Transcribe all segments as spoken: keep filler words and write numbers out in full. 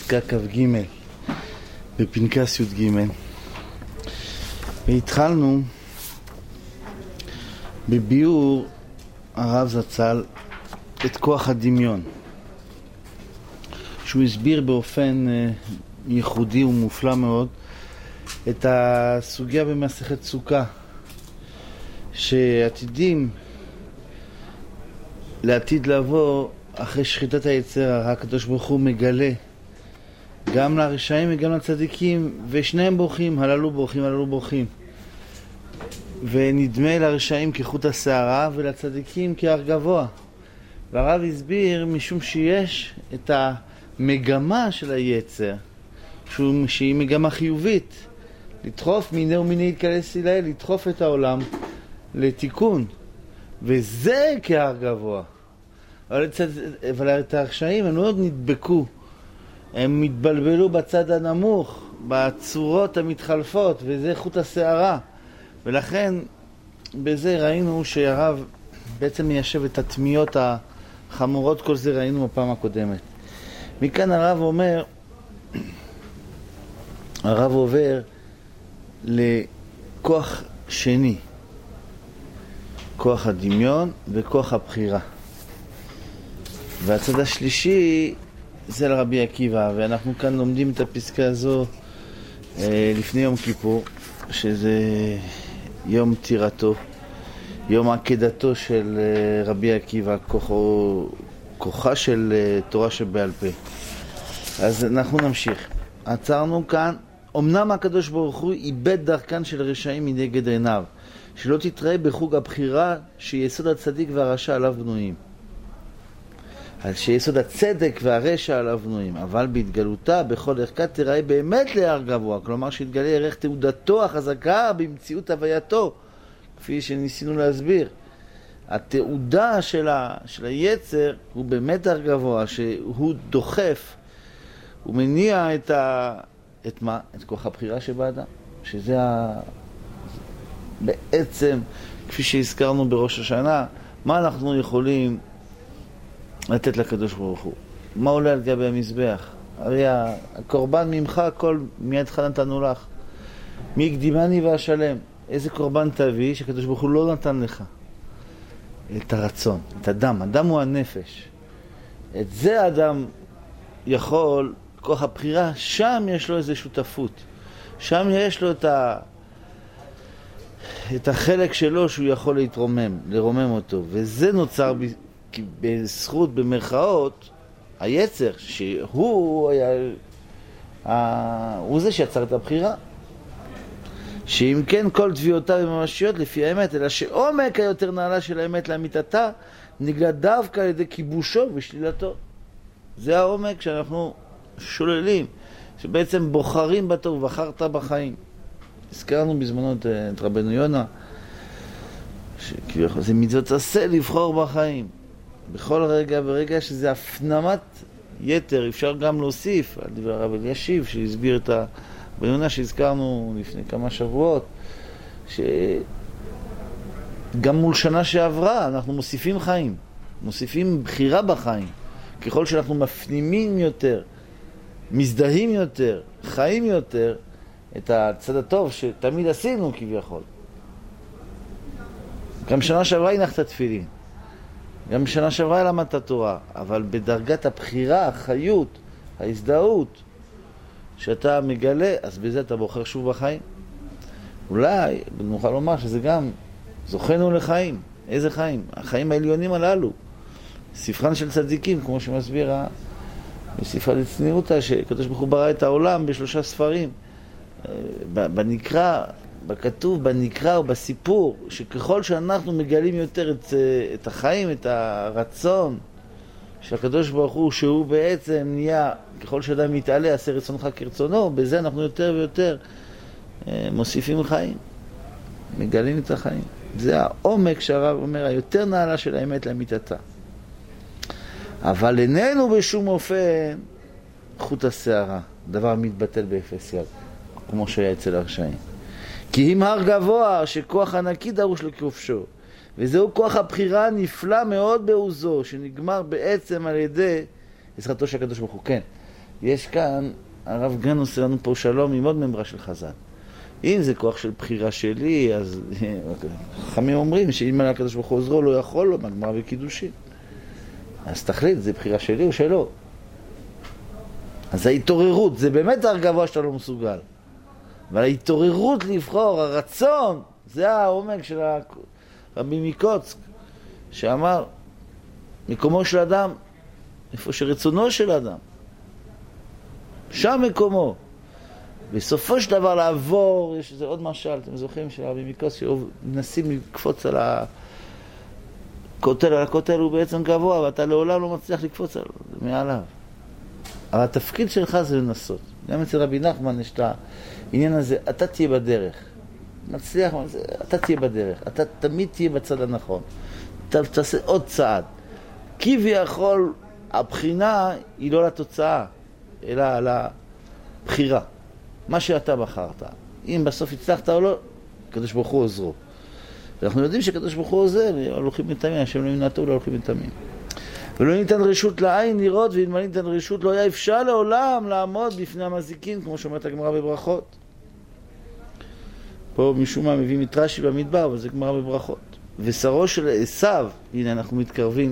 פסקה כ"ג בפנקס י"ג, והתחלנו בביאור הרב זצ"ל את כוח הדמיון, שהוא הסביר באופן ייחודי ומופלא מאוד את הסוגיה במסכת סוכה, שעתידים לעתיד לבוא אחרי שחיטת היצר הרע. הקדוש ברוך הוא מגלה גם לרשעים וגם לצדיקים, ושניהם בורחים, הללו בורחים, הללו בורחים, ונדמה לרשעים כחוט השערה ולצדיקים כהר גבוה. והרב הסביר משום שיש את המגמה של היצר, שהיא מגמה חיובית, לדחוף מיני ומיני יתקלס אליי, לדחוף את העולם לתיקון, וזה כהר גבוה. אבל, אבל את הרשעים הם לא נדבקו, הם מתבלבלו בצד הנמוך, בצורות המתחלפות, וזה חוט השערה. ולכן בזה ראינו שהרב בעצם מיישב את התמיעות החמורות, כל זה ראינו בפעם הקודמת. מכאן הרב אומר, הרב עובר לכוח שני, כוח הדמיון וכוח הבחירה. והצד השלישי זה לרבי עקיבא, ואנחנו כאן לומדים את הפסקה הזו אה, לפני יום כיפור, שזה יום תירתו, יום עקדתו של אה, רבי עקיבא, כוחו, כוחה של אה, תורה שבעל פה. אז אנחנו נמשיך. עצרנו כאן, אמנם הקדוש ברוך הוא איבד דרכן של רשעים מנגד עיניו, שלא תתראה בחוג הבחירה שיסוד הצדיק והרשע עליו בנויים, על שיסוד הצדק והרשע עליו בנויים, אבל בהתגלותה בכל ערכה תראה באמת להר גבוה, כלומר שהתגלה ערך תעודתו החזקה במציאות הווייתו, כפי שניסינו להסביר. התעודה של, ה, של היצר הוא באמת הר גבוה, שהוא דוחף, הוא מניע את, ה, את מה? את כוח הבחירה שבאדם, שזה ה, בעצם, כפי שהזכרנו בראש השנה, מה אנחנו יכולים לתת לקדוש ברוך הוא? מה עולה על גבי המזבח? הרי הקורבן ממך, כל מידך נתנו לך. מי הקדימני והשלם? איזה קורבן תביא שקדוש ברוך הוא לא נתן לך? את הרצון, את הדם. הדם הוא הנפש. את זה האדם יכול, כוח הבחירה, שם יש לו איזו שותפות. שם יש לו את ה... את החלק שלו שהוא יכול להתרומם, לרומם אותו. וזה נוצר ב... בזכות, במרכאות, היצר, שהוא היה, ה... הוא זה שיצר את הבחירה. שאם כן כל תביעותיו וממשיות לפי האמת, אלא שעומק היותר נעלה של האמת לאמיתתה, נגלה דווקא על ידי כיבושו ושלילתו. זה העומק שאנחנו שוללים, שבעצם בוחרים בטוב, בחרת בחיים. הזכרנו בזמנו את, את רבנו יונה, שכביכול זה מצוות עשה לבחור בחיים. בכל רגע ורגע שזה הפנמת יתר, אפשר גם להוסיף על דבר הרב אלישיב שהסביר את רבנו יונה שהזכרנו לפני כמה שבועות, שגם מול שנה שעברה אנחנו מוסיפים חיים, מוסיפים בחירה בחיים. ככל שאנחנו מפנימים יותר, מזדהים יותר, חיים יותר, את הצד הטוב שתמיד עשינו כביכול. גם שנה שעברה הנחת תפילין, גם שנה שעברה למדת תורה, אבל בדרגת הבחירה, החיות, ההזדהות שאתה מגלה, אז בזה אתה בוחר שוב בחיים. אולי נוכל לומר שזה גם זוכנו לחיים. איזה חיים? החיים העליונים הללו, ספרן של צדיקים, כמו שמסביר בספרה לצניעותה, שקדוש ברוך הוא ברא את העולם בשלושה ספרים, בנקרא, בכתוב, בנקרא ובסיפור, שככל שאנחנו מגלים יותר את, את החיים, את הרצון של הקדוש ברוך הוא, שהוא בעצם נהיה, ככל שאדם מתעלה, עשה רצונך כרצונו, בזה אנחנו יותר ויותר מוסיפים חיים, מגלים את החיים. זה העומק שהרב אומר, היותר נעלה של האמת לאמיתתה. אבל איננו בשום אופן חוט השערה, דבר מתבטל באפס יד, כמו שהיה אצל הרשעים. כי אם הר גבוה שכוח ענקי דרוש לכובשו, וזהו כוח הבחירה הנפלא מאוד בעוזו, שנגמר בעצם על ידי עזרתו של הקדוש ברוך הוא. כן, יש כאן, הרב גן עושה לנו פה שלום עם עוד ממרה של חז"ל. אם זה כוח של בחירה שלי, אז חכמים אומרים שאם על הקדוש ברוך הוא עוזרו לא יכול לו, מגמרא בקידושין. אז תחליט, זה בחירה שלי או שלא. אז ההתעוררות, זה באמת הר גבוה שאתה לא מסוגל. אבל ההתעוררות לבחור, הרצון, זה העומק של רבי מקוצק, שאמר, מקומו של אדם, איפה שרצונו של אדם, שם מקומו. בסופו של דבר לעבור, יש איזה עוד משל, אתם זוכרים של רבי מקוצק, שמנסים לקפוץ על הכותל, על הכותל הוא בעצם גבוה, ואתה לעולם לא מצליח לקפוץ עליו, מעליו. אבל התפקיד שלך זה לנסות. גם אצל רבי נחמן יש את העניין הזה, אתה תהיה בדרך. מצליח, אתה תהיה בדרך. אתה תמיד תהיה בצד הנכון. אתה תעשה עוד צעד. כביכול, הבחינה היא לא לתוצאה, אלא על הבחירה. מה שאתה בחרת. אם בסוף הצלחת או לא, הקדוש ברוך הוא עוזרו. ואנחנו יודעים שקדוש ברוך הוא עוזר, הולכים מתאמים, השם לא ימנעתו ולא הולכים מתאמים. ולא ניתן רשות לעין לראות, ואם לא ניתן רשות לא היה אפשר לעולם לעמוד בפני המזיקים, כמו שאומרת הגמרא בברכות. פה משום מה מביא מטרשי במדבר, אבל זה גמרא בברכות. ושרו של עשיו, הנה אנחנו מתקרבים.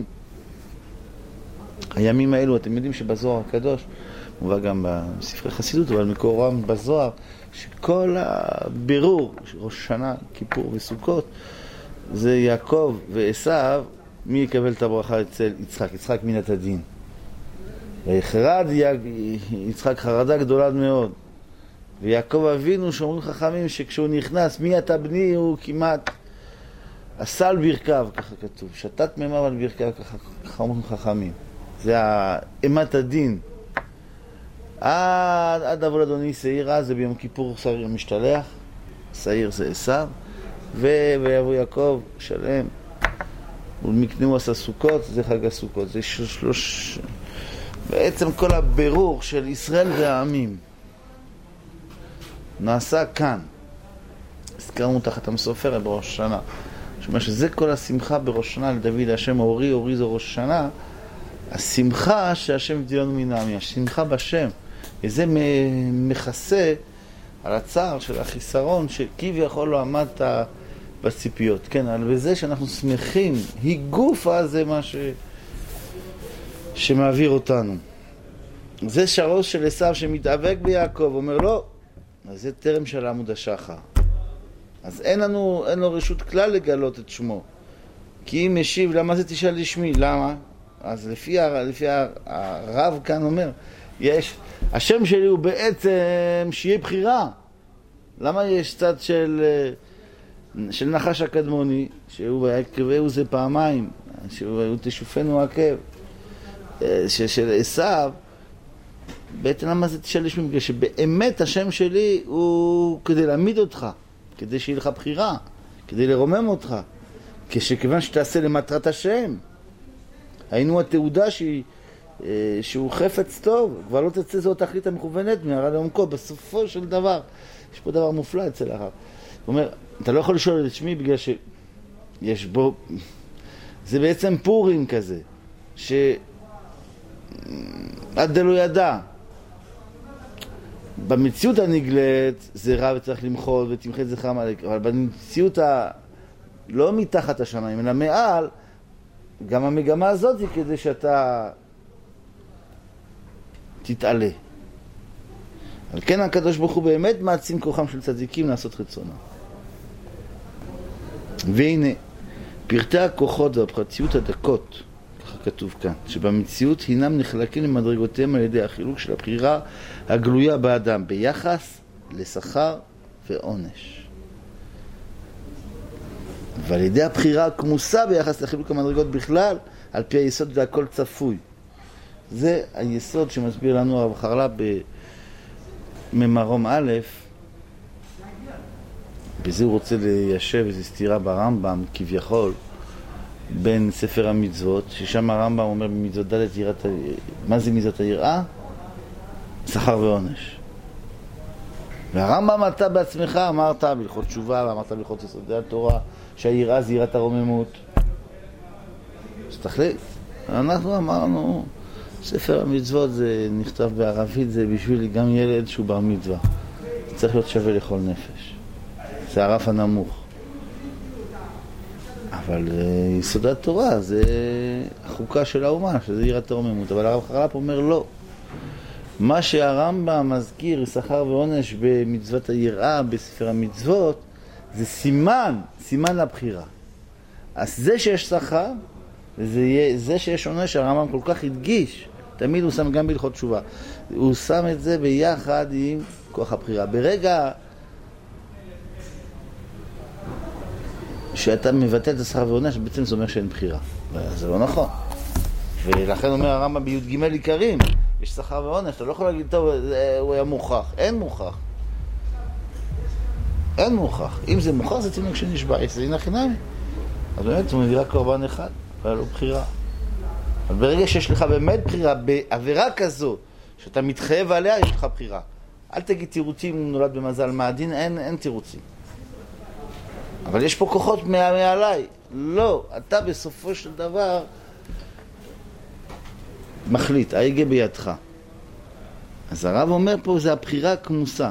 הימים האלו, אתם יודעים שבזוהר הקדוש, מובא גם בספרי חסידות, אבל מקורם בזוהר, שכל הבירור, ראש שנה, כיפור וסוכות, זה יעקב ועשיו, מי יקבל את הברכה אצל יצחק? יצחק מינת הדין. ויחרד יצחק חרדה גדולה מאוד. ויעקב אבינו שאומרים חכמים שכשהוא נכנס, מי אתה בני? הוא כמעט עשה על ברכיו, ככה כתוב. שתת מימיו על ברכיו, ככה אומרים חכמים. זה אימת הדין. עד, עד אבו אדוני שעירה, זה ביום כיפור שעיר משתלח. שעיר זה עשיו. ויבוא יעקב שלם. ולמקנהו עשה סוכות, זה חג הסוכות. זה שלוש... בעצם כל הבירור של ישראל והעמים נעשה כאן. הזכרנו תחת המסופרת בראש השנה. זאת אומרת שזה כל השמחה בראש השנה לדוד, השם אורי, אורי זה ראש השנה. השמחה שהשם הבדיל לנו מן העמים, השמחה בשם. וזה מכסה על הצער של החיסרון שכביכול לא עמדת בציפיות. כן, אבל בזה שאנחנו שמחים, היא גופה, זה מה ש... שמעביר אותנו. זה שרוש של עשיו שמתאבק ביעקב, אומר לא, אז זה טרם של עמוד השחר. אז אין לנו, אין לו רשות כלל לגלות את שמו. כי אם משיב, למה זה תשאל לשמי? למה? אז לפי, לפי הרב כאן אומר, יש, השם שלי הוא בעצם שיהיה בחירה. למה יש צד של... של נחש הקדמוני, שהוא עקבהו זה פעמיים, שהוא תשופנו עקב, של עשיו, בעצם למה זה תשאל לשמי? בגלל שבאמת השם שלי הוא כדי להעמיד אותך, כדי שיהיה לך בחירה, כדי לרומם אותך, כשכיוון שתעשה למטרת השם. היינו התעודה שהיא, שהוא חפץ טוב, כבר לא תצא זו התכלית המכוונת מהרע לעומקו, בסופו של דבר. יש פה דבר מופלא אצל הרב. הוא אומר, אתה לא יכול לשאול את שמי בגלל שיש בו, זה בעצם פורים כזה, שעד דלו ידע. במציאות הנגלית זה רע וצריך למחות ותמחה את זכר עמלק, אבל במציאות ה... לא מתחת השמיים, אלא מעל, גם המגמה הזאת היא כדי שאתה תתעלה. על כן הקדוש ברוך הוא באמת מעצים כוחם של צדיקים לעשות רצונה. והנה, פרטי הכוחות והפרטיות הדקות, ככה כתוב כאן, שבמציאות הינם נחלקים למדרגותיהם על ידי החילוק של הבחירה הגלויה באדם, ביחס לשכר ועונש. ועל ידי הבחירה הכמוסה ביחס לחילוק המדרגות בכלל, על פי היסוד זה הכל צפוי. זה היסוד שמסביר לנו הרב חרל"פ בממרום א', בזה הוא רוצה ליישב איזו סתירה ברמב"ם, כביכול, בין ספר המצוות, ששם הרמב"ם אומר במצוות ד' יראת, מה זה מצוות היראה? שכר ועונש. והרמב"ם אתה בעצמך אמרת בהלכות תשובה, ואמרת בהלכות יסודי התורה, שהיראה זה יראת הרוממות. אז תחליט. אנחנו אמרנו, ספר המצוות זה נכתב בערבית, זה בשביל גם ילד שהוא בר מצווה. צריך להיות שווה לכל נפש. זה הרף הנמוך. אבל יסודת תורה זה החוקה של האומה, שזה יראת הרוממות. אבל הרב חרל"פ אומר לא. מה שהרמב"ם מזכיר, שכר ועונש במצוות היראה, בספר המצוות, זה סימן, סימן לבחירה. אז זה שיש שכר, וזה שיש עונש, הרמב"ם כל כך הדגיש, תמיד הוא שם גם בהלכות תשובה. הוא שם את זה ביחד עם כוח הבחירה. ברגע שאתה מבטל את השכר ועונש, בעצם זה אומר שאין בחירה. זה לא נכון. ולכן אומר הרמב"ם בי"ג עיקרים, יש שכר ועונש, אתה לא יכול להגיד, טוב, הוא היה מוכח. אין מוכח. אין מוכח. אם זה מוכח, זה תינוק שנשבע. זה הנה חינמי. אז באמת, הוא מביא רק קורבן אחד, והיה לו בחירה. אבל ברגע שיש לך באמת בחירה, בעבירה כזו, שאתה מתחייב עליה, יש לך בחירה. אל תגיד תירוצים, הוא נולד במזל מהדין, אין, אין תירוצים. אבל יש פה כוחות מעליי. לא, אתה בסופו של דבר מחליט, ההגה בידך. אז הרב אומר פה, זה הבחירה הכמוסה.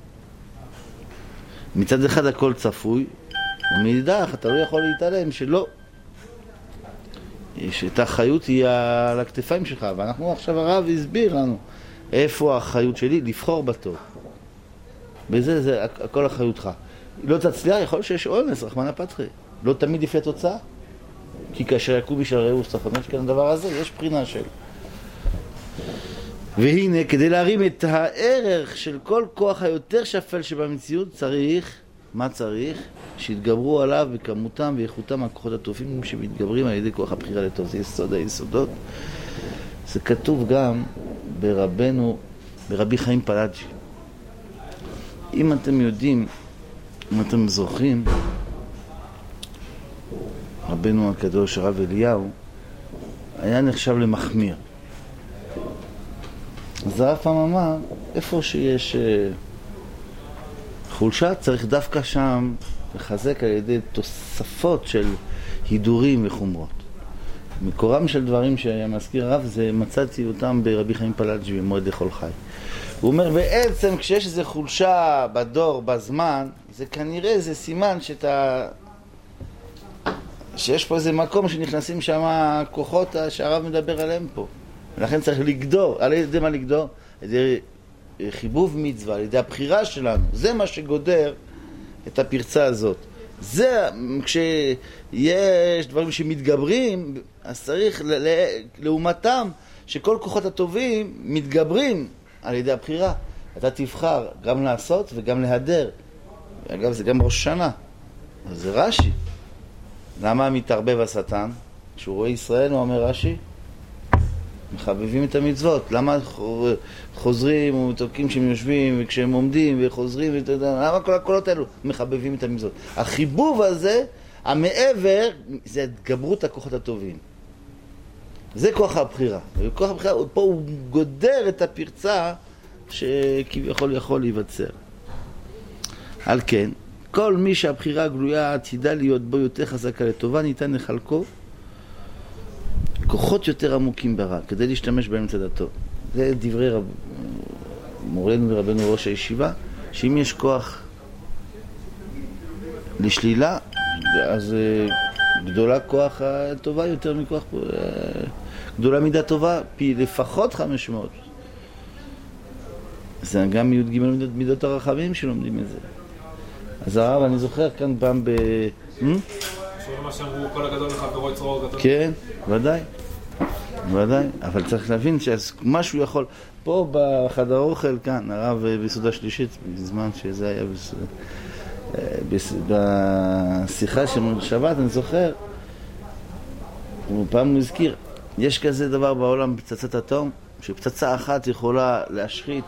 מצד אחד הכל צפוי, ומאידך אתה לא יכול להתעלם שלא. שאת האחריות היא על הכתפיים שלך, ואנחנו עכשיו הרב הסביר לנו איפה האחריות שלי, לבחור בטוב. בזה זה הכל אחריותך. לא תצליח, יכול שיש אונס, רחמנא פתחי. לא תמיד לפי התוצאה. כי כאשר יקום איש על רעהו סחונש, כאן הדבר הזה, יש בחינה של. והנה, כדי להרים את הערך של כל כוח היותר שפל שבמציאות, צריך, מה צריך? שיתגברו עליו בכמותם ואיכותם הכוחות הטובים שמתגברים על ידי כוח הבחירה לטוב. זה יסוד היסודות. זה כתוב גם ברבנו, ברבי חיים פלאג'י. אם אתם יודעים, אם אתם זוכרים, רבנו הקדוש הרב אליהו היה נחשב למחמיר. אז הרב פעם אמר, איפה שיש חולשה, צריך דווקא שם לחזק על ידי תוספות של הידורים וחומרות. מקורם של דברים שהיה מזכיר הרב, זה מצאתי אותם ברבי חיים פלאג'י במועד לכל חי. הוא אומר, בעצם כשיש איזו חולשה בדור, בזמן, זה כנראה איזה סימן שאתה, שיש פה איזה מקום שנכנסים שם כוחות שהרב מדבר עליהם פה. ולכן צריך לגדור. על ידי מה לגדור? על ידי חיבוב מצווה, על ידי הבחירה שלנו. זה מה שגודר את הפרצה הזאת. זה, כשיש דברים שמתגברים, אז צריך לעומתם שכל כוחות הטובים מתגברים על ידי הבחירה. אתה תבחר גם לעשות וגם להדר. אגב, זה גם ראש שנה. אז זה רש"י. למה מתערבב השטן? כשהוא רואה ישראל, הוא אומר רש"י, מחבבים את המצוות. למה חוזרים ומתוקים כשהם יושבים וכשהם עומדים וחוזרים, למה כל הקולות האלו? מחבבים את המצוות. החיבוב הזה, המעבר, זה התגברות הכוחות הטובים. זה כוח הבחירה. וכוח הבחירה, פה הוא גודר את הפרצה שכביכול יכול להיווצר. על כן, כל מי שהבחירה הגלויה עתידה להיות בו יותר חזקה לטובה, ניתן לחלקו כוחות יותר עמוקים ברע, כדי להשתמש באמצע דתו. זה דברי רב... מורנו ורבנו ראש הישיבה, שאם יש כוח לשלילה, אז גדולה כוח טובה יותר מכוח... גדולה מידה טובה, פי לפחות חמש מאות. זה גם מיוד ג' מידות, מידות הרחבים שלומדים את זה. אז הרב, אני זוכר כאן פעם ב... שואל מה שאמרו, כל הגדול לחברו יצרו גדול. כן, ודאי. ודאי. אבל צריך להבין שמשהו יכול... פה בחדר אוכל כאן, הרב בסעודה שלישית, בזמן שזה היה בס... בס... בשיחה של שבת, אני זוכר, פעם הוא הזכיר, יש כזה דבר בעולם, פצצת אטום, שפצצה אחת יכולה להשחית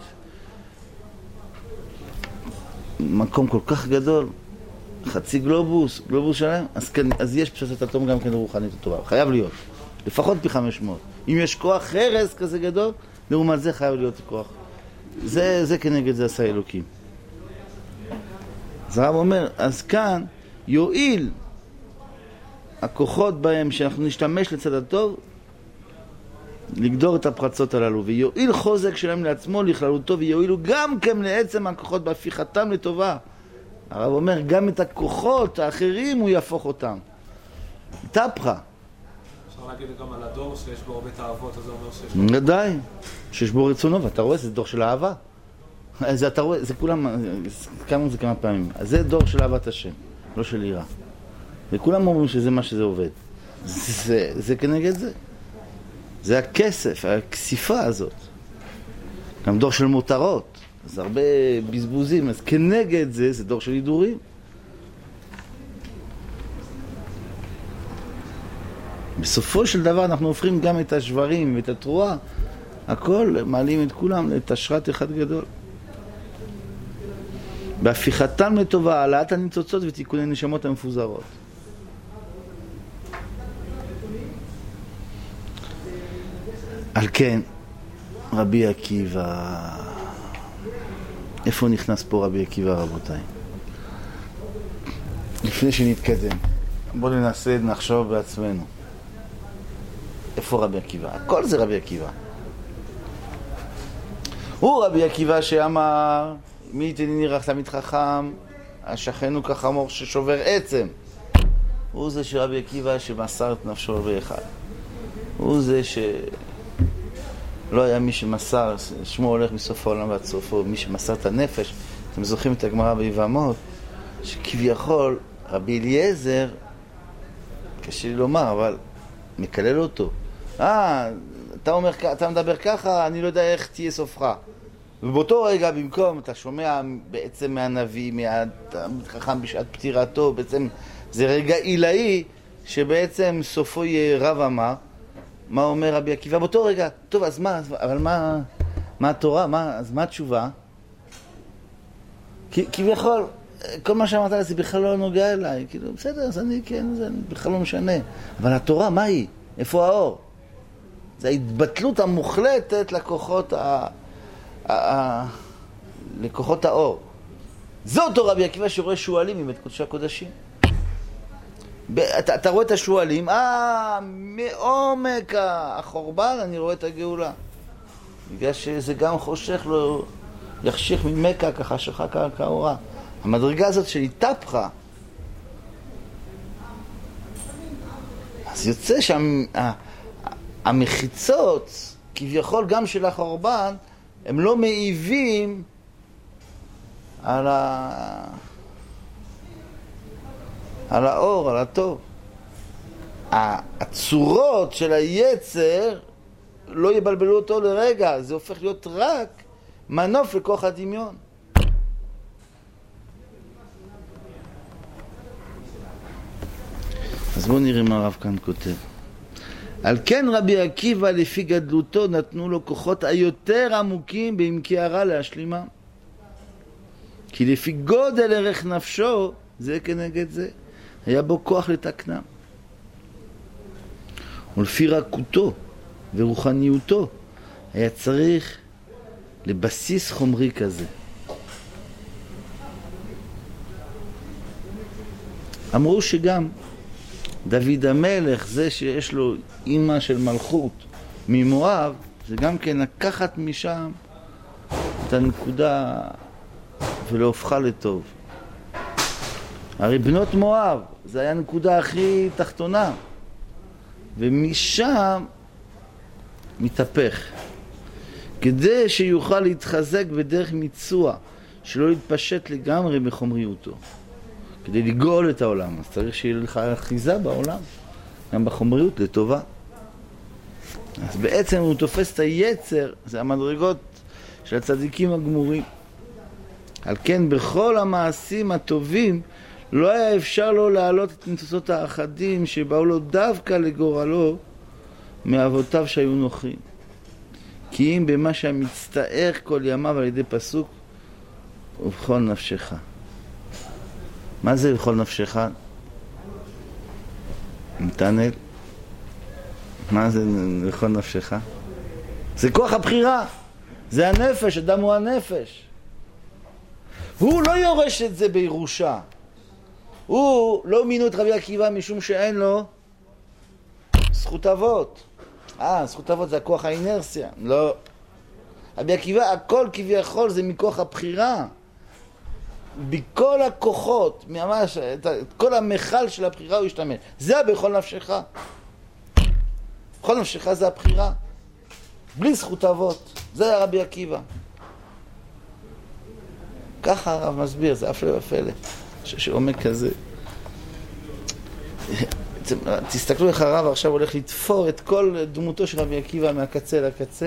מקום כל כך גדול, חצי גלובוס, גלובוס שלהם, אז, כן, אז יש פצצת אטום גם כן רוחנית טובה, חייב להיות, לפחות פי חמש מאות. אם יש כוח חרס כזה גדול, לעומת זה חייב להיות כוח. זה, זה כנגד זה עשה אלוקים. אז הרב אומר, אז כאן יועיל הכוחות בהם שאנחנו נשתמש לצד הטוב, לגדור את הפרצות הללו, ויועיל חוזק שלהם לעצמו לכללותו, ויועילו גם כן לעצם הכוחות בהפיכתם לטובה. הרב אומר, גם את הכוחות האחרים הוא יהפוך אותם. תפחה. אפשר להגיד גם על הדור שיש בו הרבה תאוות, אז זה אומר שיש בו... ודאי, שיש בו רצונו, ואתה רואה, זה דור של אהבה. זה אתה רואה, זה כולם, כמה זה כמה פעמים. אז זה דור של אהבת השם, לא של יראה. וכולם אומרים שזה מה שזה עובד. זה, זה כנגד זה. זה הכסף, הכסיפה הזאת. גם דור של מותרות. אז הרבה בזבוזים. אז כנגד זה, זה דור של הידורים. בסופו של דבר אנחנו הופכים גם את השברים ואת התרועה. הכל מעלים את כולם לתשרת אחד גדול. בהפיכתם לטובה, העלאת הניצוצות ותיקוני נשמות המפוזרות. על כן, רבי עקיבא, איפה נכנס פה רבי עקיבא רבותיי? לפני שנתקדם, בואו ננסה נחשוב בעצמנו. איפה רבי עקיבא? הכל זה רבי עקיבא. הוא רבי עקיבא שאמר, מי תניני רק תמיד חכם, השכן הוא כחמור ששובר עצם. הוא זה שרבי עקיבא שמסר את נפשו באחד. הוא זה ש... לא היה מי שמסר, שמו הולך מסוף העולם ועד סופו, מי שמסר את הנפש. אתם זוכרים את הגמרא ביבמות, שכביכול רבי אליעזר, קשה לי לומר, אבל מקלל אותו. אה, אתה אומר, אתה מדבר ככה, אני לא יודע איך תהיה סופך. ובאותו רגע, במקום, אתה שומע בעצם מהנביא, מהחכם בשעת פטירתו, בעצם זה רגע עילאי, שבעצם סופו יהיה רב אמר. מה אומר רבי עקיבא? באותו רגע, טוב, אז מה, אבל מה, מה התורה? מה, אז מה התשובה? כי, כביכול, כל מה שאמרת זה בכלל לא נוגע אליי. כאילו, בסדר, אז אני, כן, זה בכלל לא משנה. אבל התורה, מה היא? איפה האור? זה ההתבטלות המוחלטת לכוחות ה... ה... לכוחות האור. זה אותו רבי עקיבא שרואה שואלים מבית קודשי הקודשים. אתה, אתה רואה את השואלים, אה, מעומק החורבן אני רואה את הגאולה. בגלל שזה גם חושך לו, יחשיך ממכה ככה שכה כאורה. המדרגה הזאת של התהפכה. אז יוצא שהמחיצות, כביכול גם של החורבן, הם לא מעיבים על ה... על האור, על הטוב. הצורות של היצר לא יבלבלו אותו לרגע, זה הופך להיות רק מנוף לכוח הדמיון. אז בואו נראה מה הרב כאן כותב. על כן רבי עקיבא לפי גדלותו נתנו לו כוחות היותר עמוקים בעמקי הרע להשלימה. כי לפי גודל ערך נפשו, זה כנגד זה, היה בו כוח לתקנם. ולפי רכותו ורוחניותו, היה צריך לבסיס חומרי כזה. אמרו שגם דוד המלך, זה שיש לו אימא של מלכות ממואב, זה גם כן לקחת משם את הנקודה ולהופכה לטוב. הרי בנות מואב, זה היה הנקודה הכי תחתונה, ומשם מתהפך. כדי שיוכל להתחזק בדרך מיצוע, שלא להתפשט לגמרי בחומריותו. כדי לגאול את העולם, אז צריך שיהיה לך אחיזה בעולם, גם בחומריות לטובה. אז בעצם הוא תופס את היצר, זה המדרגות של הצדיקים הגמורים. על כן בכל המעשים הטובים, לא היה אפשר לו להעלות את ניצוצות האחדים שבאו לו דווקא לגורלו מאבותיו שהיו נוחים. כי אם במה שהמצטער כל ימיו על ידי פסוק, ובכל נפשך. מה זה בכל נפשך? נתנאל? מה זה בכל נפשך? זה כוח הבחירה. זה הנפש, אדם הוא הנפש. הוא לא יורש את זה בירושה. הוא לא מינו את רבי עקיבא משום שאין לו זכות אבות. אה, זכות אבות זה הכוח האינרסיה. לא. רבי עקיבא, הכל כביכול זה מכוח הבחירה. בכל הכוחות, ממש, את כל המחל של הבחירה הוא ישתמש. זה בכל נפשך. בכל נפשך זה הבחירה. בלי זכות אבות. זה היה רבי עקיבא. ככה הרב מסביר, זה אפילו ופלא. שעומק כזה. תסתכלו איך הרב עכשיו הולך לתפור את כל דמותו של רבי עקיבא מהקצה לקצה.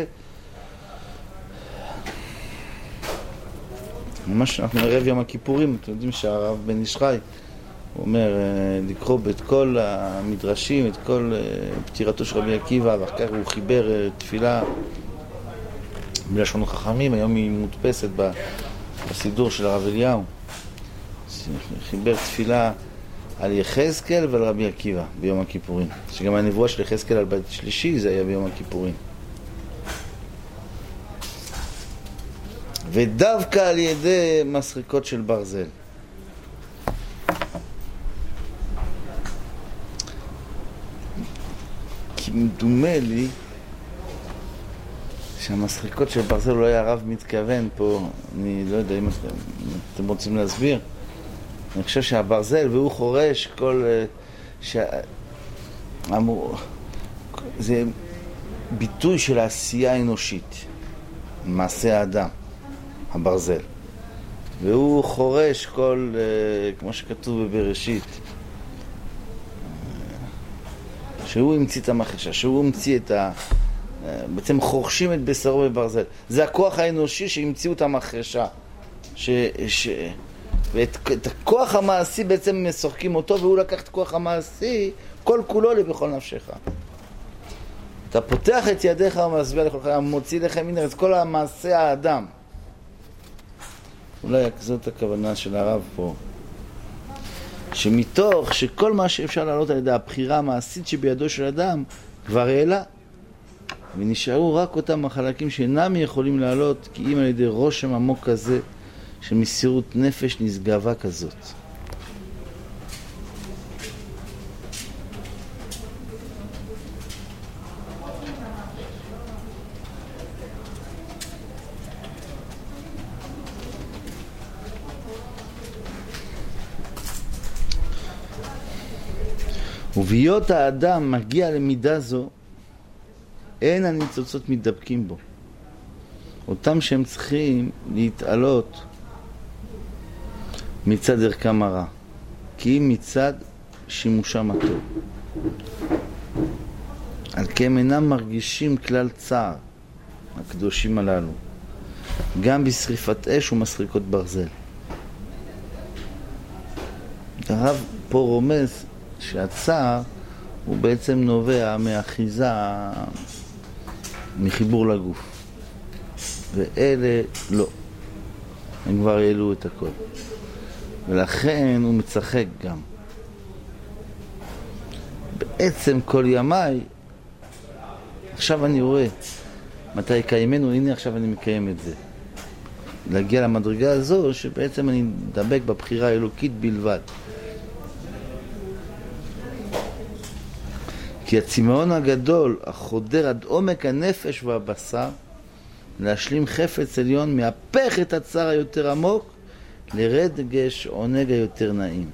ממש אנחנו ערב יום הכיפורים, אתם יודעים שהרב בן איש חי הוא אומר לקרוא את כל המדרשים, את כל פטירתו של רבי עקיבא, ואחר כך הוא חיבר תפילה בלשון חכמים, היום היא מודפסת בסידור של הרב אליהו. חיבר תפילה על יחזקאל ועל רבי עקיבא ביום הכיפורים, שגם הנבואה של יחזקאל על בית שלישי זה היה ביום הכיפורים. ודווקא על ידי מסריקות של ברזל. כי מדומה לי שהמסריקות של ברזל אולי הרב מתכוון פה, אני לא יודע אם אתם, אתם רוצים להסביר. אני חושב שהברזל והוא חורש כל... ש... אמור... זה ביטוי של העשייה האנושית, מעשה האדם, הברזל. והוא חורש כל, כמו שכתוב בבראשית, שהוא המציא את המחשה, שהוא המציא את ה... בעצם חורשים את בשרו בברזל. זה הכוח האנושי שהמציאו את המחשה. ש... ש... ואת את הכוח המעשי בעצם משוחקים אותו, והוא לקח את הכוח המעשי כל כולו לבכל נפשך. אתה פותח את ידיך ומשביע לכל חיים, מוציא לכם מן הארץ, כל המעשה האדם. אולי זאת הכוונה של הרב פה. שמתוך שכל מה שאפשר לעלות על ידי הבחירה המעשית שבידו של אדם כבר העלה, ונשארו רק אותם החלקים שאינם יכולים לעלות, כי אם על ידי רושם עמוק כזה של מסירות נפש נשגבה כזאת. ובהיות האדם מגיע למידה זו, אין הניצוצות מתדבקים בו. אותם שהם צריכים להתעלות מצד ערכם הרע, כי אם מצד שימושם הטוב. על כן הם אינם מרגישים כלל צער, הקדושים הללו, גם בשריפת אש ומסריקות ברזל. הרב פה רומז שהצער הוא בעצם נובע מאחיזה, מחיבור לגוף. ואלה לא. הם כבר העלו את הכל. ולכן הוא מצחק גם. בעצם כל ימיי, עכשיו אני רואה מתי קיימנו, הנה עכשיו אני מקיים את זה. להגיע למדרגה הזו שבעצם אני מדבק בבחירה האלוקית בלבד. כי הצמאון הגדול החודר עד עומק הנפש והבשר להשלים חפץ עליון מהפך את הצער היותר עמוק לרגש עונג היותר נעים,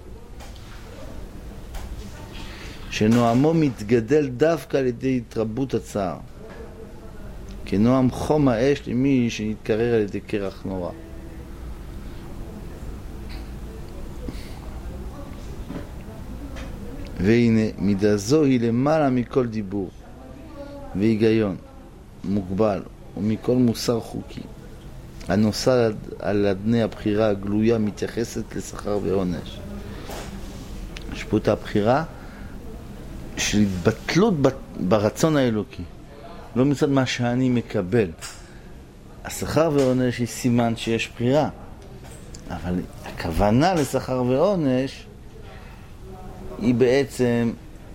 שנועמו מתגדל דווקא על ידי התרבות הצער, כנועם חום האש למי שנתקרר על ידי קרח נורא. והנה מידה זו היא למעלה מכל דיבור והיגיון מוגבל ומכל מוסר חוקי. הנושא על אדני הבחירה הגלויה מתייחסת לשכר ועונש. יש פה את הבחירה של התבטלות ברצון האלוקי, לא מצד מה שאני מקבל. השכר ועונש היא סימן שיש בחירה, אבל הכוונה לשכר ועונש היא בעצם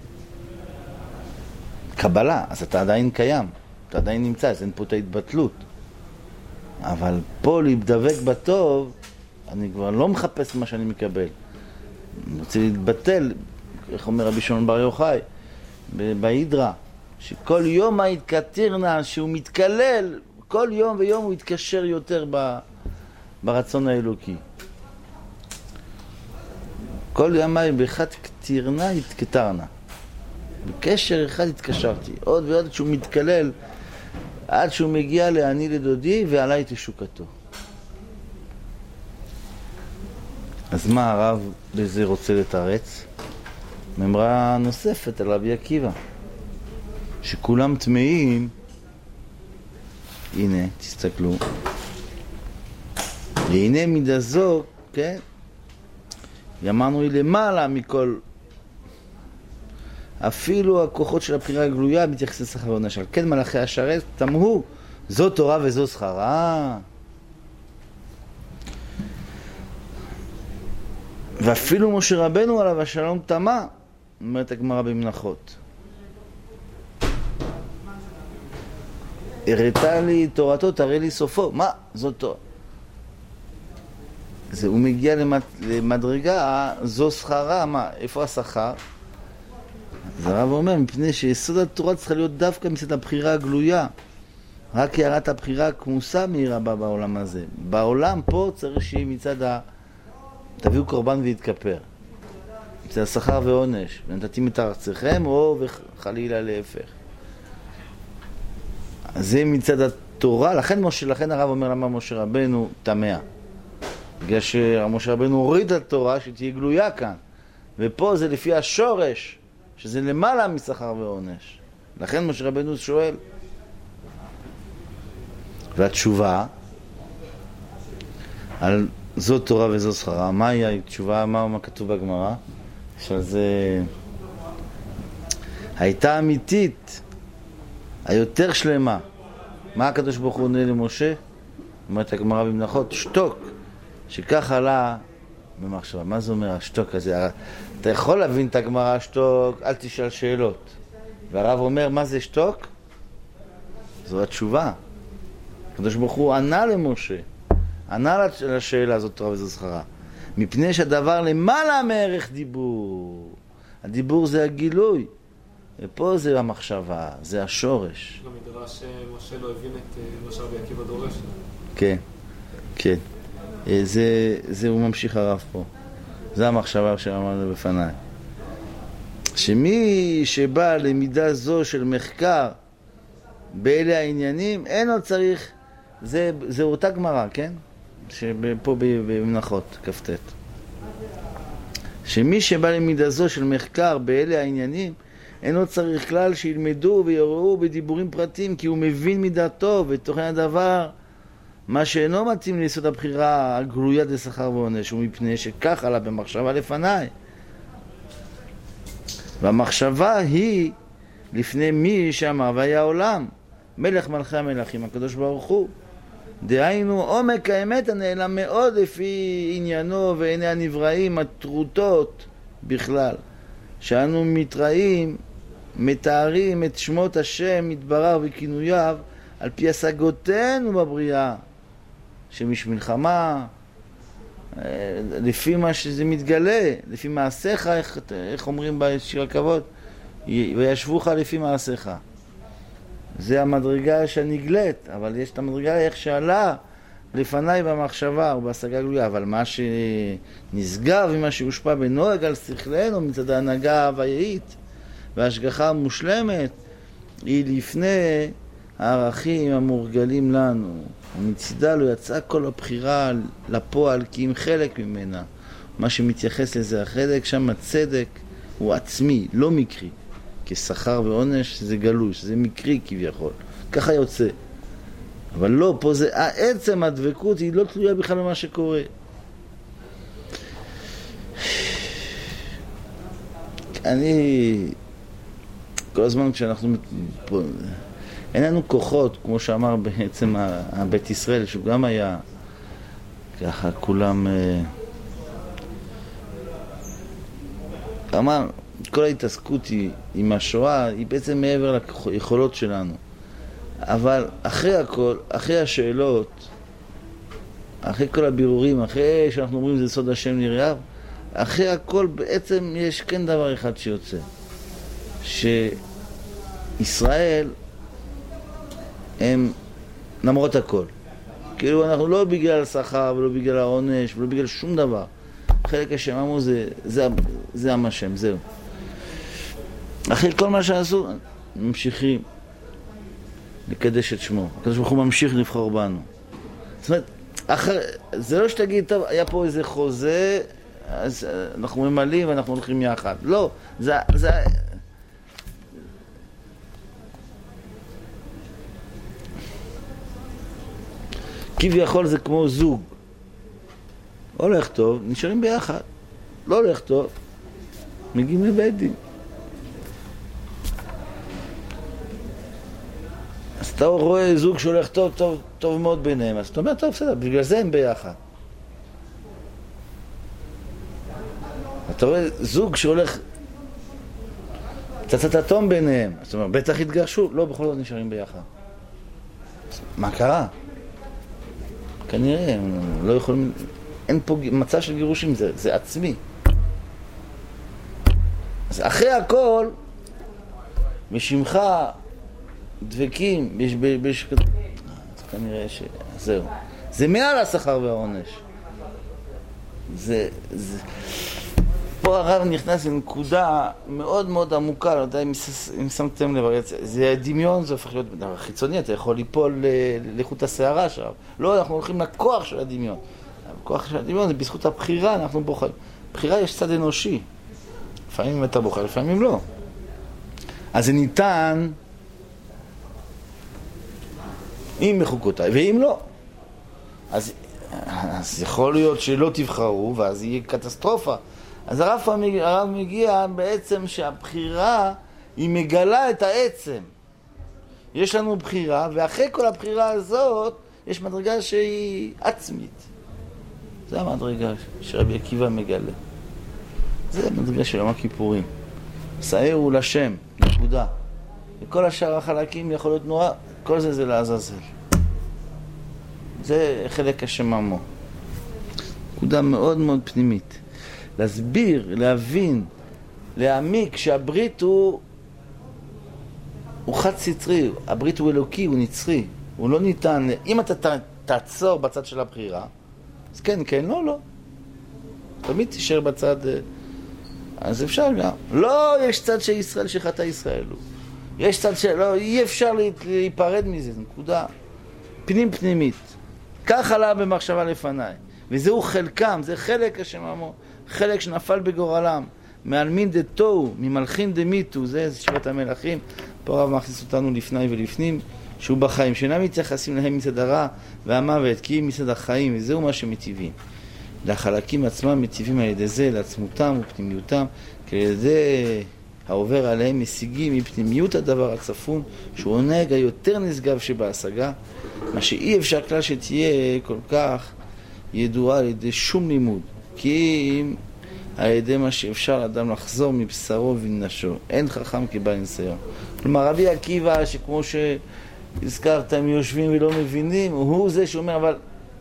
קבלה, אז אתה עדיין קיים, אתה עדיין נמצא, אז אין פה את ההתבטלות. אבל פה להידבק בטוב, אני כבר לא מחפש מה שאני מקבל. אני רוצה להתבטל, איך אומר רבי שמעון בר יוחאי, בהידרה, שכל יום ההתקטרנה, שהוא מתקלל, כל יום ויום הוא יתקשר יותר ברצון האלוקי. כל ימי באחד קטירנה התקטרנה. בקשר אחד התקשרתי, עוד ועוד עד שהוא מתקלל, עד שהוא מגיע לעני לדודי ועליי תשוקתו. אז מה הרב בזה רוצה לתרץ? ממרה נוספת על רבי עקיבא, שכולם תמאים, הנה, תסתכלו, והנה מידה זו, כן? אמרנו היא למעלה מכל, אפילו הכוחות של הבחירה הגלויה מתייחסי שכר ועונש. על כן מלאכי השרת תמהו, זו תורה וזו שכרה. ואפילו משה רבנו עליו השלום תמה, אומרת הגמרא במנחות. הראתה לי תורתו, תראה לי סופו. מה? זאת תורה. זה, הוא מגיע למד, למדרגה, זו שכרה, מה? איפה השכר? אז הרב אומר, מפני שיסוד התורה צריכה להיות דווקא מצד הבחירה הגלויה. רק הערת הבחירה כמוסה מהירה בה בעולם הזה. בעולם פה צריך שיהיה מצד ה... תביאו קורבן והתכפר. מצד השכר ועונש. ונתתים את ארצכם או וחלילה להפך. אז זה מצד התורה. לכן, משה, לכן הרב אומר למה משה רבנו תמה. בגלל שמשה רבנו הוריד את התורה שתהיה גלויה כאן. ופה זה לפי השורש, שזה למעלה משכר ועונש. לכן משה רבנו שואל. והתשובה על זו תורה וזו שכרה, מהי התשובה, מה, מה כתוב בגמרא? שזה הייתה אמיתית, היותר שלמה. מה הקדוש ברוך הוא עונה למשה? אומרת הגמרא במנחות, שתוק, שכך עלה במחשבה. מה זה אומר השתוק הזה? אתה יכול להבין את הגמרא שתוק, אל תשאל שאלות. והרב אומר, מה זה שתוק? זו התשובה. הקדוש ברוך הוא ענה למשה, ענה לשאלה הזאת תורה וזו שכרה. מפני שהדבר למעלה מערך דיבור. הדיבור זה הגילוי. ופה זה המחשבה, זה השורש. במדרש משה לא הבין את מה שרבי עקיבא דורש. כן, כן. זה, זה הוא ממשיך הרב פה. זה המחשבה שאמרנו בפניי. שמי שבא למידה זו של מחקר באלה העניינים, אין עוד צריך, זה, זה אותה גמרא, כן? שפה במנחות, כ"ט. שמי שבא למידה זו של מחקר באלה העניינים, אין עוד צריך כלל שילמדו ויראו בדיבורים פרטיים, כי הוא מבין מידתו ותוכן הדבר, מה שאינו מתאים ליסוד הבחירה הגלויה לשכר ועונש, ומפני שכך עלה במחשבה לפניי. והמחשבה היא לפני מי שאמר והיה העולם, מלך מלכי המלכים, הקדוש ברוך הוא. דהיינו עומק האמת הנעלם מאוד לפי עניינו ועיני הנבראים הטרוטות בכלל, שאנו מתראים, מתארים את שמות השם מתברר וכינוייו על פי השגותינו בבריאה, שמיש מלחמה, לפי מה שזה מתגלה, לפי מעשיך, איך, איך אומרים בשיר הכבוד, וישבוך לפי מעשיך. זה המדרגה שנגלית, אבל יש את המדרגה איך שעלה לפניי במחשבה ובהשגה גלויה, אבל מה שנסגר ומה שהושפע בנוהג על שכלנו מצד ההנהגה ההוויית וההשגחה המושלמת היא לפני הערכים המורגלים לנו, ומצידה לא יצאה כל הבחירה לפועל כי אם חלק ממנה. מה שמתייחס לזה החלק, שם הצדק הוא עצמי, לא מקרי, כשכר ועונש זה גלוי, זה מקרי כביכול, ככה יוצא. אבל לא, פה זה עצם הדבקות, היא לא תלויה בכלל במה שקורה. אני כל הזמן כשאנחנו אין לנו כוחות, כמו שאמר בעצם הבית ישראל, שהוא גם היה ככה כולם אמר, כל ההתעסקות היא, עם השואה היא בעצם מעבר ליכולות שלנו, אבל אחרי הכל, אחרי השאלות, אחרי כל הבירורים, אחרי שאנחנו אומרים זה סוד השם נראיו, אחרי הכל בעצם יש כן דבר אחד שיוצא, ישראל הם למרות הכל. כאילו אנחנו לא בגלל שכר ולא בגלל העונש ולא בגלל שום דבר. חלק השם אמרו זה, זה, זה עם השם, זהו. אחרי כל מה שעשו, ממשיכים לקדש את שמו. הקדוש ברוך הוא ממשיך לבחור בנו. זאת אומרת, אחר, זה לא שתגיד, טוב, היה פה איזה חוזה, אז אנחנו ממלאים ואנחנו הולכים יחד. לא, זה... זה כביכול זה כמו זוג. הולך טוב, נשארים ביחד. לא הולך טוב, מגיעים לבית דין. אז אתה רואה זוג שהולך טוב, טוב, טוב מאוד ביניהם. אז אתה אומר, טוב, בסדר, בגלל זה הם ביחד. אתה רואה זוג שהולך צצת אטום ביניהם. אז אתה אומר, בטח התגרשו. לא, בכל זאת נשארים ביחד. מה קרה? כנראה, הם לא יכולים... אין פה מצב של גירושים, זה, זה עצמי. אז אחרי הכל, בשמך דבקים, בש... בש... אז כנראה ש... זהו. זה מעל השכר והעונש. זה... זה... פה הרב נכנס לנקודה מאוד מאוד עמוקה, לא יודע אם, אם שמתם לב, זה דמיון, זה הופך להיות דבר חיצוני, אתה יכול ליפול לאיכות השערה שם. לא, אנחנו הולכים לכוח של הדמיון. הכוח של הדמיון זה בזכות הבחירה, אנחנו בוחרים. בחירה יש צד אנושי. לפעמים אתה בוחר, לפעמים לא. אז זה ניתן עם מחוקותיי, ואם לא. אז, אז יכול להיות שלא תבחרו, ואז יהיה קטסטרופה. אז הרב, הרב מגיע בעצם שהבחירה היא מגלה את העצם. יש לנו בחירה, ואחרי כל הבחירה הזאת יש מדרגה שהיא עצמית. זה המדרגה שרבי עקיבא מגלה. זה המדרגה של יום הכיפורים. שערו לשם, נקודה. וכל השאר החלקים יכול להיות נורא, כל זה זה לעזאזל. זה חלק השם עמו. נקודה מאוד מאוד פנימית. להסביר, להבין, להעמיק שהברית הוא הוא חד סטרי, הברית הוא אלוקי, הוא נצחי, הוא לא ניתן, אם אתה תעצור בצד של הבחירה, אז כן, כן, לא, לא. תמיד תישאר בצד, אז אפשר גם. לא, יש צד של ישראל שחטא ישראל הוא. יש צד של, לא, אי אפשר להיפרד מזה, זה נקודה פנים פנימית. כך עלה במחשבה לפניי. וזהו חלקם, זה חלק השם עמו, חלק שנפל בגורלם, מעלמין דתו, ממלכין דמיתו, זה שבעת המלכים, פה הרב מכניס אותנו לפני ולפנים, שהוא בחיים, שאינם מתייחסים להם מצד הרע והמוות, כי הם מצד החיים, וזהו מה שמטיבים. לחלקים עצמם מטיבים על ידי זה, לעצמותם ופנימיותם, כי על ידי העובר עליהם משיגים מפנימיות הדבר הצפון, שהוא עונג היותר נשגב שבהשגה, מה שאי אפשר כלל שתהיה כל כך ידועה על ידי שום לימוד, כי אם על ידי מה שאפשר לאדם לחזור מבשרו ונשו, אין חכם כבעל ניסיון. כלומר, רבי עקיבא, שכמו שהזכרת, הם יושבים ולא מבינים, הוא זה שאומר, אבל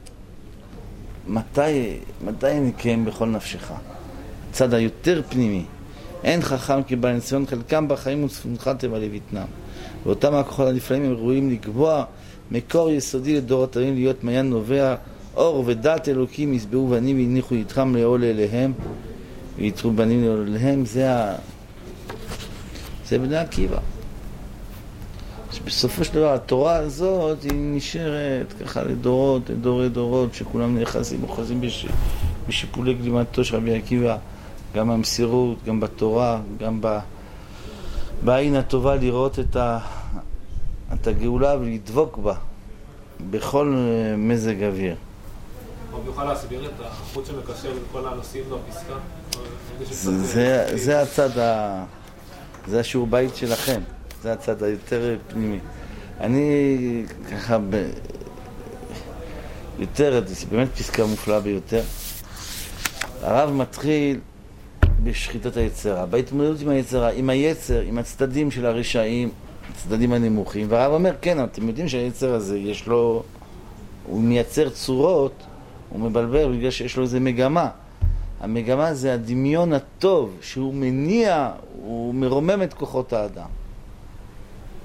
מתי, מתי נקיים בכל נפשך? הצד היותר פנימי. אין חכם כבעל ניסיון, חלקם בחיים וצפונך תבע לביטנם. ואותם הכוחות הנפלאים הם ראויים לקבוע מקור יסודי לדורות הבאים, להיות מעיין נובע אור ודעת אלוקים יסברו בנים והניחו יתחם לעול אליהם ויתרו בנים לעול אליהם. זה ה... זה בני עקיבא. בסופו של דבר התורה הזאת היא נשארת ככה לדורות, לדורי דורות, שכולם נאחזים אוחזים בש... בשיפולי גלימתו של רבי עקיבא, גם במסירות, גם בתורה, גם ב... בעין הטובה לראות את, ה... את הגאולה ולדבוק בה בכל מזג אוויר. רב יוכל להסביר את החוט שמקשר בין כל הנושאים בפסקה? זה, זה, זה הצד ה... זה השיעור בית שלכם, זה הצד היותר פנימי. אני ככה ב... יותר, זה באמת פסקה מופלאה ביותר. הרב מתחיל בשחיטת היצרה, בהתמודדות עם היצרה, עם היצר, עם הצדדים של הרשעים, הצדדים הנמוכים, והרב אומר, כן, אתם יודעים שהיצר הזה יש לו, הוא מייצר צורות, הוא מבלבל בגלל שיש לו איזה מגמה. המגמה זה הדמיון הטוב, שהוא מניע, הוא מרומם את כוחות האדם.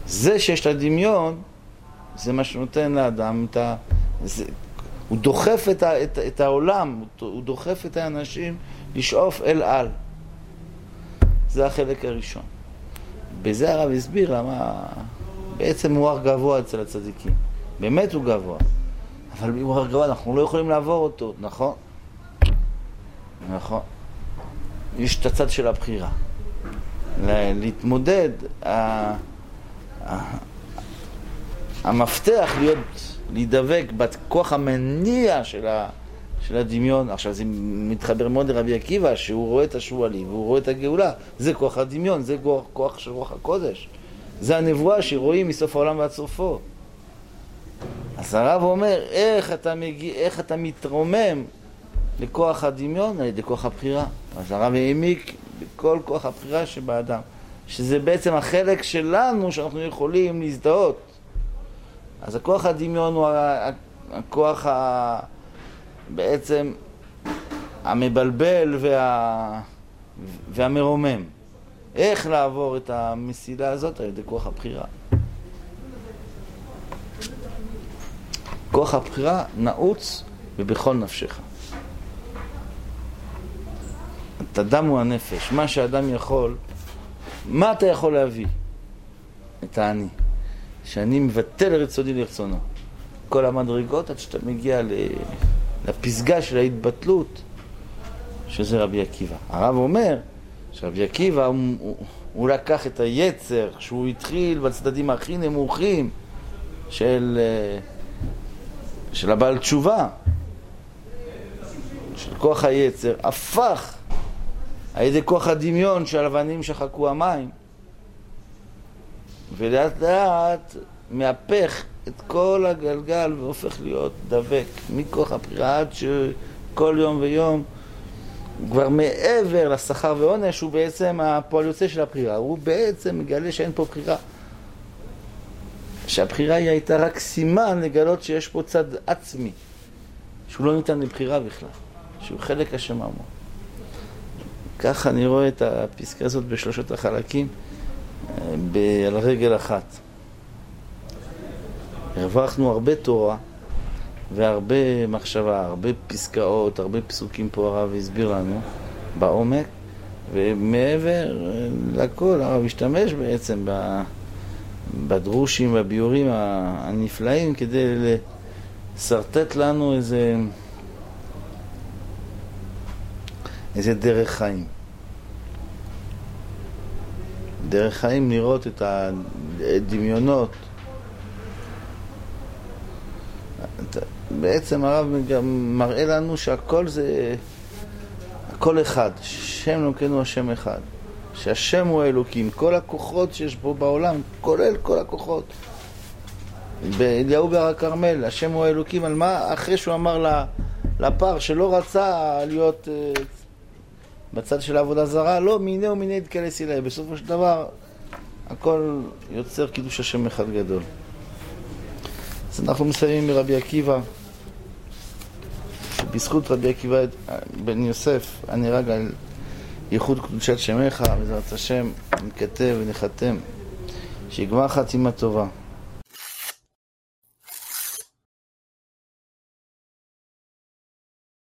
זה שיש את הדמיון, זה מה שנותן לאדם את ה... זה, הוא דוחף את, ה, את, את העולם, הוא דוחף את האנשים לשאוף אל על. זה החלק הראשון. בזה הרב הסביר למה בעצם הוא הר גבוה אצל הצדיקים. באמת הוא גבוה. אבל אם הוא הר גבוה, אנחנו לא יכולים לעבור אותו, נכון? נכון. יש את הצד של הבחירה. להתמודד, המפתח להיות, להידבק בכוח המניע של, ה, של הדמיון. עכשיו זה מתחבר מאוד לרבי עקיבא, שהוא רואה את השועלים והוא רואה את הגאולה. זה כוח הדמיון, זה כוח, כוח של רוח הקודש. זה הנבואה שרואים מסוף העולם ועד סופו. אז הרב אומר, איך אתה, מגיע, איך אתה מתרומם לכוח הדמיון על ידי כוח הבחירה. אז הרב העמיק בכל כוח הבחירה שבאדם, שזה בעצם החלק שלנו שאנחנו יכולים להזדהות. אז הכוח הדמיון הוא הכוח ה... בעצם המבלבל וה... והמרומם. איך לעבור את המסילה הזאת על ידי כוח הבחירה? כוח הבחירה נעוץ ובכל נפשך. את אדם הוא הנפש. מה שאדם יכול, מה אתה יכול להביא? את האני. שאני מבטל רצוני לרצונו. כל המדרגות עד שאתה מגיע לפסגה של ההתבטלות, שזה רבי עקיבא. הרב אומר שרבי עקיבא הוא, הוא, הוא לקח את היצר שהוא התחיל בצדדים הכי נמוכים של, של הבעל תשובה, של כוח היצר, הפך על ידי כוח הדמיון של הלבנים שחקו המים, ולאט לאט מהפך את כל הגלגל והופך להיות דבק מכוח הבחירה עד שכל יום ויום הוא כבר מעבר לשכר ועונש, הוא בעצם הפועל יוצא של הבחירה. הוא בעצם מגלה שאין פה בחירה, שהבחירה היא הייתה רק סימן לגלות שיש פה צד עצמי שהוא לא ניתן לבחירה בכלל, שהוא חלק השם עמו. ככה אני רואה את הפסקה הזאת בשלושת החלקים ב- על רגל אחת. הרווחנו הרבה תורה והרבה מחשבה, הרבה פסקאות, הרבה פסוקים פה הרב הסביר לנו בעומק, ומעבר לכל הרב השתמש בעצם בדרושים והביורים הנפלאים כדי לסרטט לנו איזה איזה דרך חיים. דרך חיים לראות את הדמיונות. בעצם הרב גם מראה לנו שהכל זה, הכל אחד. שם אלוקינו השם אחד. שהשם הוא האלוקים. כל הכוחות שיש פה בעולם, כולל כל הכוחות. באליהו בהר הכרמל, השם הוא האלוקים. על מה? אחרי שהוא אמר לפר שלא רצה להיות בצד של העבודה זרה, לא, מיני ומיני יתקלס אליי. בסופו של דבר, הכל יוצר קידוש השם אחד גדול. אז אנחנו מסיימים מרבי עקיבא, שבזכות רבי עקיבא בן יוסף, אני רגע על ייחוד קדושת שמך, בעזרת השם, נתכתב ונחתם, שיגמר חתימה טובה.